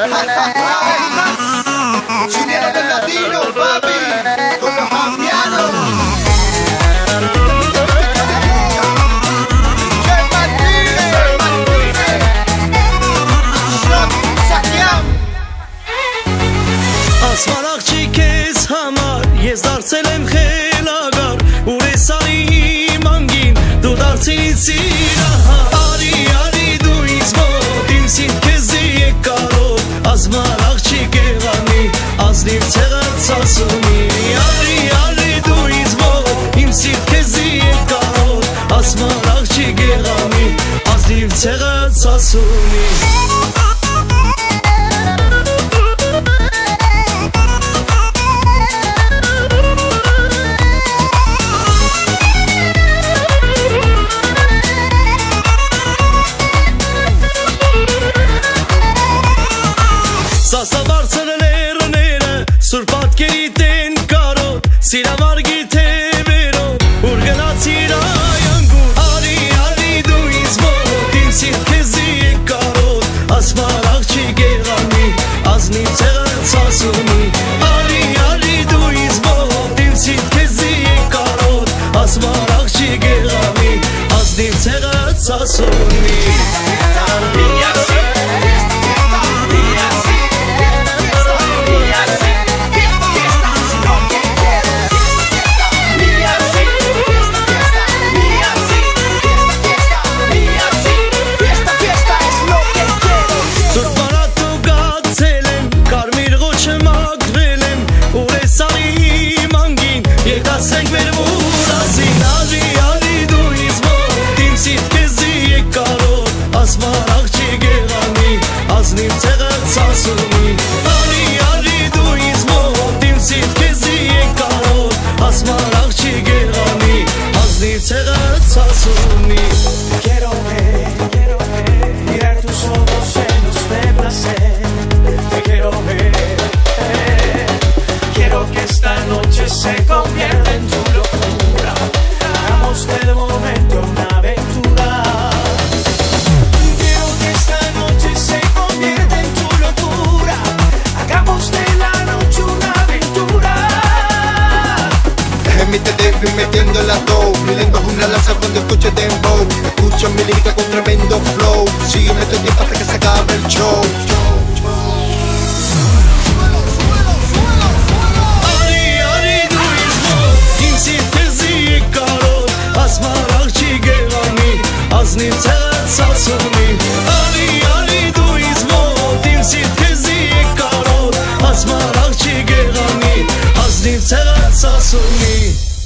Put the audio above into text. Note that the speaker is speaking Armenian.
Chileno del latino, papi, con los ancianos. Ասվարաղջի կեզ համար ես դարձել եմ խելագար Ուրեսանի մանգին դու դարձին սիրահար Արի, արի դու ինձ մոտ իմ սիտ կեզի եկարով Ասվարաղջի կեղանի ազնիվ ցեղած ասումի Արի, արի դու ինձ մոտ իմ սիտ կեզի եկարով Ասվարաղջի կեղանի ազնիվ ցեղած ասումի Սասաբարձր լերները սուր պատկերիտ են կարոտ Սիրավարգի թևերով ուր գնացիր այանգուր Արի, արի դու ինձ մոտ իմ սիրտ քեզի եկարոտ Ասվարաղ չի գեղանի ազնիվ ցեղած ասումի Արի, արի դու ինձ մոտ իմ սիրտ քեզի եկարոտ Ասվարաղ չի գեղանի ազնիվ ցեղած ասումի Ասենք մեր մուրասին Արի, արի դու ինձ մոտ իմ սիտ կեզի եկարոտ Ասվարաղ չի գեղանի ազնիվ ցեղած ասումի Արի, արի դու ինձ մոտ իմ սիտ կեզի եկարոտ Ասվարաղ չի գեղանի ազնիվ ցեղած ասումի Quiero ver, mirar tus ojos llenos de placer Te quiero ver, quiero que esta noche se convierta en tu locura Hagamos del momento una aventura Quiero que esta noche se convierta en tu locura Hagamos de la noche una aventura En te dejo metiendo la dope Mi lengua es una lanza cuando escuches dembow Escucha mi lírica con tremendo flow Sígueme todo el tiempo hasta que se acabe el show Ասվարաղ չի գեղանի ազնիվ ցեղած ասումի Արի, արի դու ինձ մոտ իմ սիտ քեզի եկարոտ Ասվարաղ չի գեղանի ազնիվ ցեղած ասումի